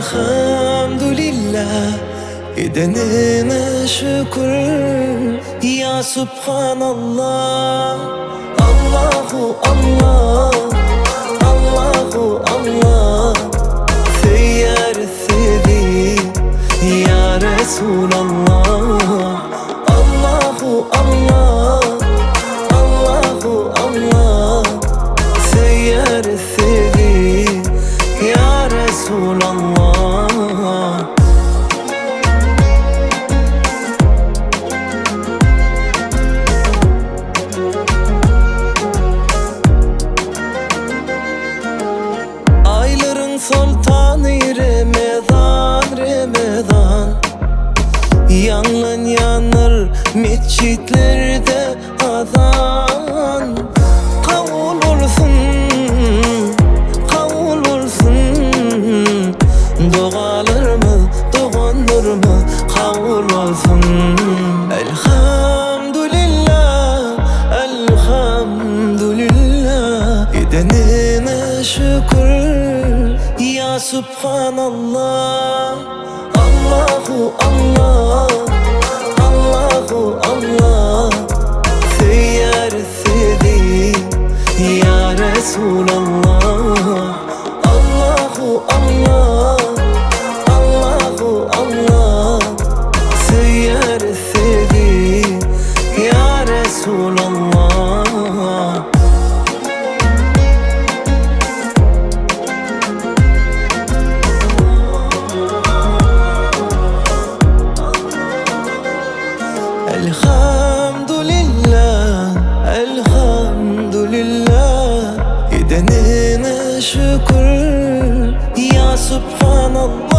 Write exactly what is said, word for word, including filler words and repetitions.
Elhamdülillah, edenine şükür. Ya Subhanallah, Allahu Allah, Allahu Allah. Seyyar sedi ya Resulallah. Allahu Allah, Allahu Allah. Seyyar sedi ya Resulallah. Ayların sultanı Ramazan, Ramazan. Yanın yanır mescitlerde azan. Kavul olsun, kavul olsun. Doğalır mı, doğanır mı, kavul olsun. Elhamdülillah, elhamdülillah. Edenine şükür. Ya Subhanallah, Allahu Allah, Allahu Allah. Seyyar sedi ya Resulallah. Allahu Allah, Allahu Allah. Seyyar sedi ya Resulallah. Elhamdülillah, elhamdülillah. Edenine şükür. Ya Subhanallah.